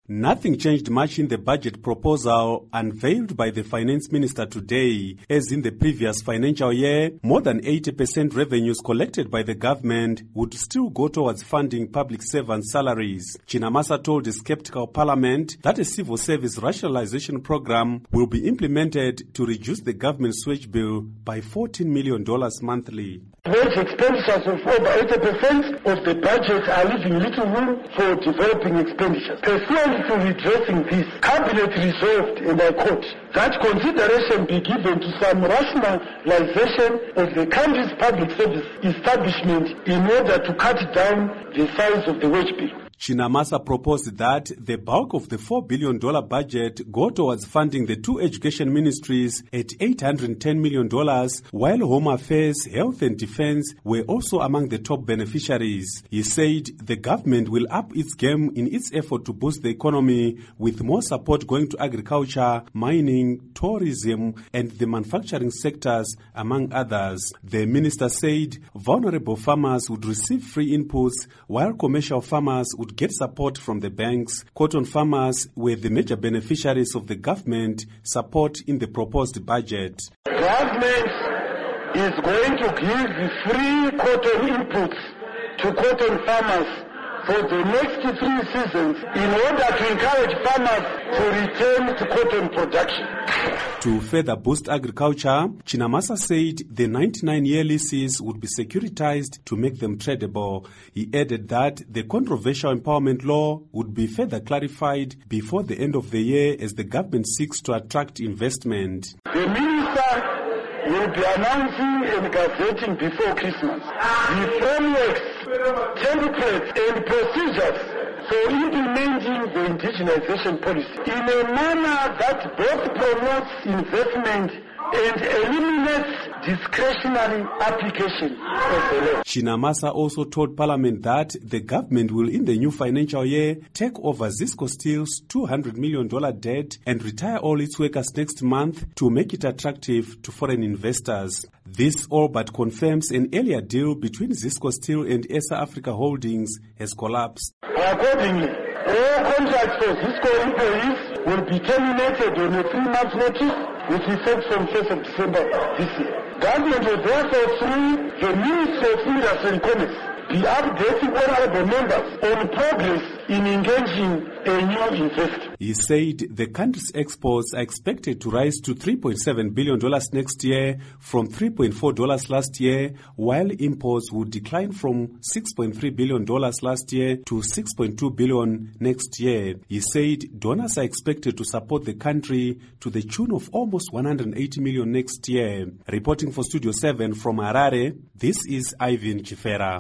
Nothing changed much in the budget proposal unveiled by the finance minister today. As in the previous financial year, more than 80% revenues collected by the government would still go towards funding public servants' salaries. Chinamasa told the skeptical parliament that a civil service rationalization program will be implemented to reduce the government's wage bill by $14 million monthly. Wage expenditures of over 80% of the budget are leaving little room for developing expenditures. Pursuant to redressing this, Cabinet resolved, and I quote, that consideration be given to some rationalization of the country's public service establishment in order to cut down the size of the wage bill. Chinamasa proposed that the bulk of the $4 billion budget go towards funding the two education ministries at $810 million, while Home Affairs, Health and Defense were also among the top beneficiaries. He said the government will up its game in its effort to boost the economy, with more support going to agriculture, mining, tourism and the manufacturing sectors, among others. The minister said vulnerable farmers would receive free inputs, while commercial farmers would get support from the banks. Cotton farmers were the major beneficiaries of the government support in the proposed budget. Government is going to give free cotton inputs to cotton farmers for the next 3 seasons in order to encourage farmers to return to cotton production. To further boost agriculture, Chinamasa said the 99-year leases would be securitized to make them tradable. He added that the controversial empowerment law would be further clarified before the end of the year as the government seeks to attract investment. The minister will be announcing and gazetting before Christmas the frameworks, templates and procedures for implementing the indigenization policy in a manner that both promotes investment and eliminates discretionary application of the law. Chinamasa also told Parliament that the government will in the new financial year take over Zisco Steel's $200 million debt and retire all its workers next month to make it attractive to foreign investors. This all but confirms an earlier deal between Zisco Steel and ESA Africa Holdings has collapsed. Accordingly, all contracts for Zisco employees will be terminated on a 3-month notice with effect from 1st of December this year. Government will therefore, through the Ministry of Industry and Commerce, be updating honorable members on progress in engaging a new investor. He said the country's exports are expected to rise to $3.7 billion next year from $3.4 last year, while imports would decline from $6.3 billion last year to $6.2 billion next year. He said donors are expected to support the country to the tune of almost $180 million next year. Reporting for Studio 7 from Harare, this is Ivan Chifera.